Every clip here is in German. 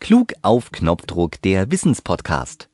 Klug auf Knopfdruck, der Wissenspodcast.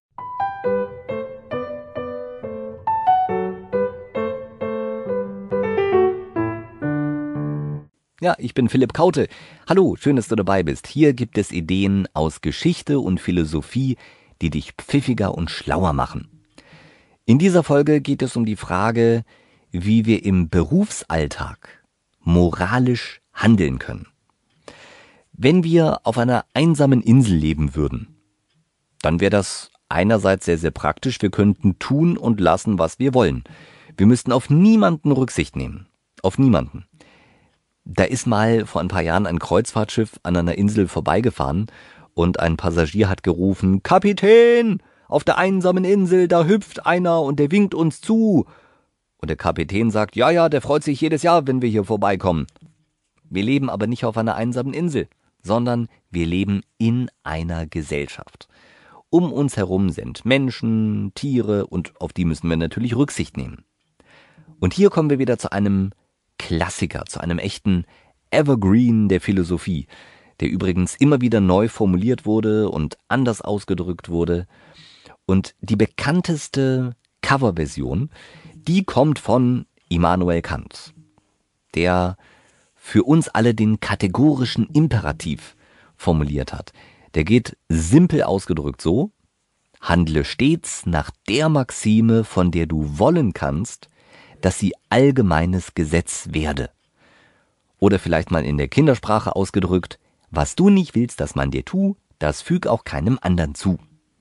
Ja, ich bin Philipp Kaute. Hallo, schön, dass du dabei bist. Hier gibt es Ideen aus Geschichte und Philosophie, die dich pfiffiger und schlauer machen. In dieser Folge geht es um die Frage, wie wir im Berufsalltag moralisch handeln können. Wenn wir auf einer einsamen Insel leben würden, dann wäre das einerseits sehr, sehr praktisch. Wir könnten tun und lassen, was wir wollen. Wir müssten auf niemanden Rücksicht nehmen. Auf niemanden. Da ist mal vor ein paar Jahren ein Kreuzfahrtschiff an einer Insel vorbeigefahren und ein Passagier hat gerufen: Kapitän, auf der einsamen Insel, da hüpft einer und der winkt uns zu. Und der Kapitän sagt: Ja, der freut sich jedes Jahr, wenn wir hier vorbeikommen. Wir leben aber nicht auf einer einsamen Insel, sondern wir leben in einer Gesellschaft. Um uns herum sind Menschen, Tiere und auf die müssen wir natürlich Rücksicht nehmen. Und hier kommen wir wieder zu einem Klassiker, zu einem echten Evergreen der Philosophie, der übrigens immer wieder neu formuliert wurde und anders ausgedrückt wurde. Und die bekannteste Coverversion, die kommt von Immanuel Kant, der für uns alle den kategorischen Imperativ formuliert hat. Der geht simpel ausgedrückt so: Handle stets nach der Maxime, von der du wollen kannst, dass sie allgemeines Gesetz werde. Oder vielleicht mal in der Kindersprache ausgedrückt: Was du nicht willst, dass man dir tu, das füg auch keinem anderen zu.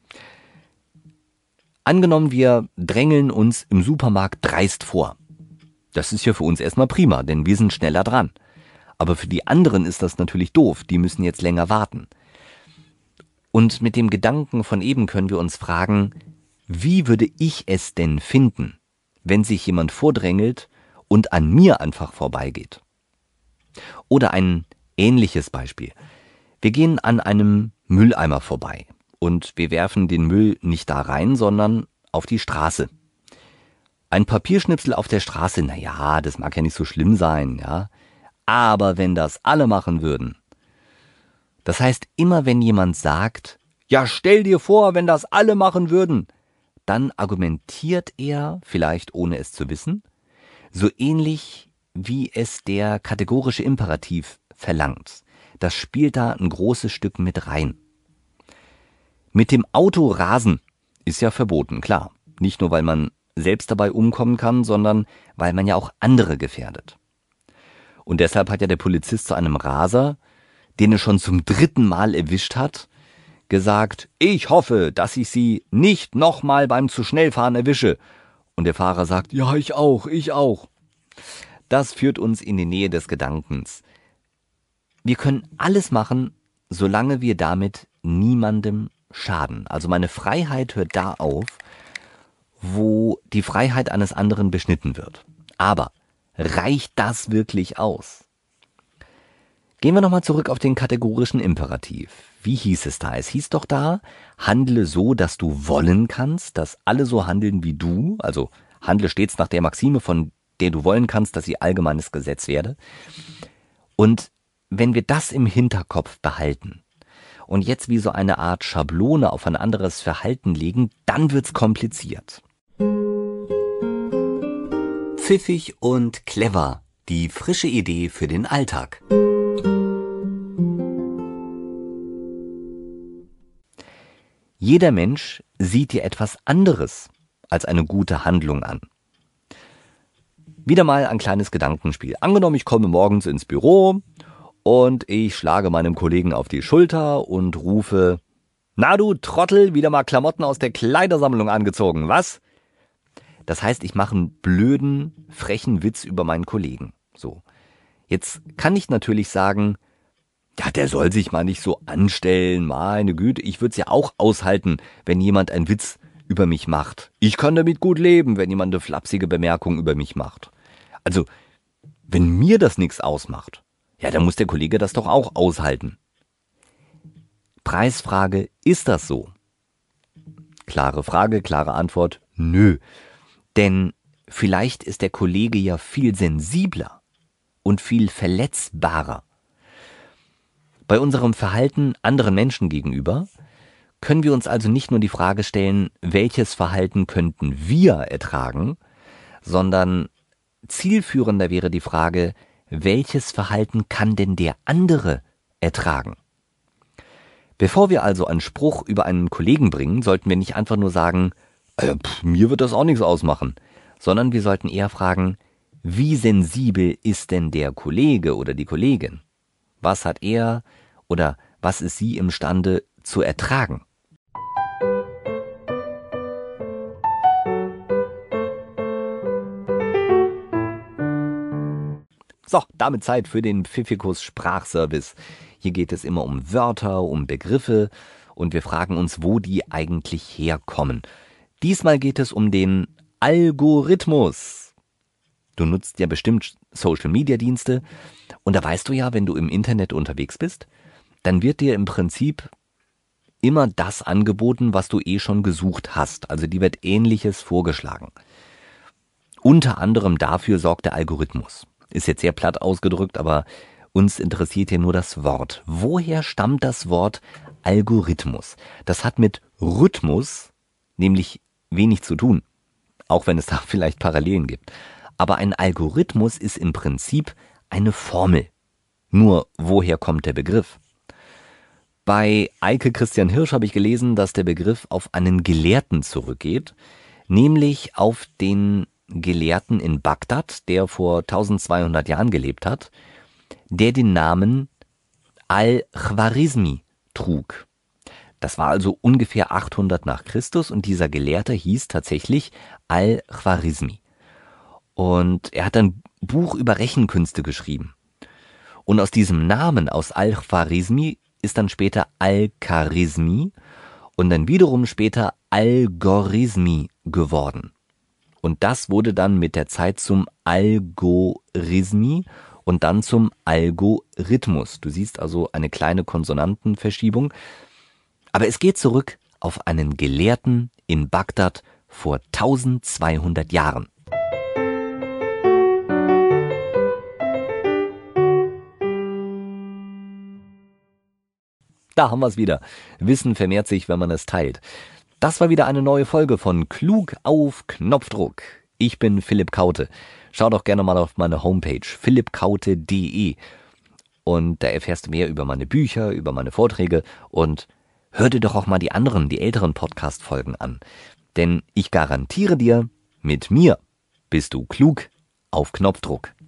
Angenommen, wir drängeln uns im Supermarkt dreist vor. Das ist ja für uns erstmal prima, denn wir sind schneller dran. Aber für die anderen ist das natürlich doof, die müssen jetzt länger warten. Und mit dem Gedanken von eben können wir uns fragen, wie würde ich es denn finden, wenn sich jemand vordrängelt und an mir einfach vorbeigeht? Oder ein ähnliches Beispiel. Wir gehen an einem Mülleimer vorbei und wir werfen den Müll nicht da rein, sondern auf die Straße. Ein Papierschnipsel auf der Straße, naja, das mag ja nicht so schlimm sein, ja. Aber wenn das alle machen würden, das heißt, immer wenn jemand sagt, ja, stell dir vor, wenn das alle machen würden, dann argumentiert er, vielleicht ohne es zu wissen, so ähnlich wie es der kategorische Imperativ verlangt. Das spielt da ein großes Stück mit rein. Mit dem Auto rasen ist ja verboten, klar. Nicht nur, weil man selbst dabei umkommen kann, sondern weil man ja auch andere gefährdet. Und deshalb hat ja der Polizist zu einem Raser, den er schon zum 3. Mal erwischt hat, gesagt: Ich hoffe, dass ich Sie nicht nochmal beim zu schnell fahren erwische. Und der Fahrer sagt: Ja, ich auch. Das führt uns in die Nähe des Gedankens. Wir können alles machen, solange wir damit niemandem schaden. Also meine Freiheit hört da auf, wo die Freiheit eines anderen beschnitten wird. Aber reicht das wirklich aus? Gehen wir nochmal zurück auf den kategorischen Imperativ. Wie hieß es da? Es hieß doch da: Handle so, dass du wollen kannst, dass alle so handeln wie du. Also handle stets nach der Maxime, von der du wollen kannst, dass sie allgemeines Gesetz werde. Und wenn wir das im Hinterkopf behalten und jetzt wie so eine Art Schablone auf ein anderes Verhalten legen, dann wird's kompliziert. Pfiffig und clever. Die frische Idee für den Alltag. Jeder Mensch sieht dir etwas anderes als eine gute Handlung an. Wieder mal ein kleines Gedankenspiel. Angenommen, ich komme morgens ins Büro und ich schlage meinem Kollegen auf die Schulter und rufe: Na du Trottel, wieder mal Klamotten aus der Kleidersammlung angezogen, was? Das heißt, ich mache einen blöden, frechen Witz über meinen Kollegen. So. Jetzt kann ich natürlich sagen: Ja, der soll sich mal nicht so anstellen, meine Güte, ich würde es ja auch aushalten, wenn jemand einen Witz über mich macht. Ich kann damit gut leben, wenn jemand eine flapsige Bemerkung über mich macht. Also, wenn mir das nichts ausmacht, ja, dann muss der Kollege das doch auch aushalten. Preisfrage: Ist das so? Klare Frage, klare Antwort: Nö. Denn vielleicht ist der Kollege ja viel sensibler und viel verletzbarer. Bei unserem Verhalten anderen Menschen gegenüber können wir uns also nicht nur die Frage stellen, welches Verhalten könnten wir ertragen, sondern zielführender wäre die Frage, welches Verhalten kann denn der andere ertragen? Bevor wir also einen Spruch über einen Kollegen bringen, sollten wir nicht einfach nur sagen, mir wird das auch nichts ausmachen, sondern wir sollten eher fragen, wie sensibel ist denn der Kollege oder die Kollegin? Was hat er oder was ist sie imstande zu ertragen? So, damit Zeit für den Pfiffikus Sprachservice. Hier geht es immer um Wörter, um Begriffe und wir fragen uns, wo die eigentlich herkommen. Diesmal geht es um den Algorithmus. Du nutzt ja bestimmt Social-Media-Dienste und da weißt du ja, wenn du im Internet unterwegs bist, dann wird dir im Prinzip immer das angeboten, was du schon gesucht hast. Also dir wird Ähnliches vorgeschlagen. Unter anderem dafür sorgt der Algorithmus. Ist jetzt sehr platt ausgedrückt, aber uns interessiert hier nur das Wort. Woher stammt das Wort Algorithmus? Das hat mit Rhythmus nämlich wenig zu tun, auch wenn es da vielleicht Parallelen gibt. Aber ein Algorithmus ist im Prinzip eine Formel. Nur woher kommt der Begriff? Bei Eike Christian Hirsch habe ich gelesen, dass der Begriff auf einen Gelehrten zurückgeht, nämlich auf den Gelehrten in Bagdad, der vor 1200 Jahren gelebt hat, der den Namen Al-Khwarizmi trug. Das war also ungefähr 800 nach Christus und dieser Gelehrte hieß tatsächlich Al-Khwarizmi. Und er hat ein Buch über Rechenkünste geschrieben. Und aus diesem Namen, aus Al-Khwarizmi, ist dann später Al-Kharizmi und dann wiederum später Algorismi geworden. Und das wurde dann mit der Zeit zum Algorithmi und dann zum Algorithmus. Du siehst also eine kleine Konsonantenverschiebung. Aber es geht zurück auf einen Gelehrten in Bagdad vor 1200 Jahren. Da haben wir es wieder. Wissen vermehrt sich, wenn man es teilt. Das war wieder eine neue Folge von Klug auf Knopfdruck. Ich bin Philipp Kaute. Schau doch gerne mal auf meine Homepage philippkaute.de und da erfährst du mehr über meine Bücher, über meine Vorträge und hör dir doch auch mal die älteren Podcast-Folgen an. Denn ich garantiere dir, mit mir bist du klug auf Knopfdruck.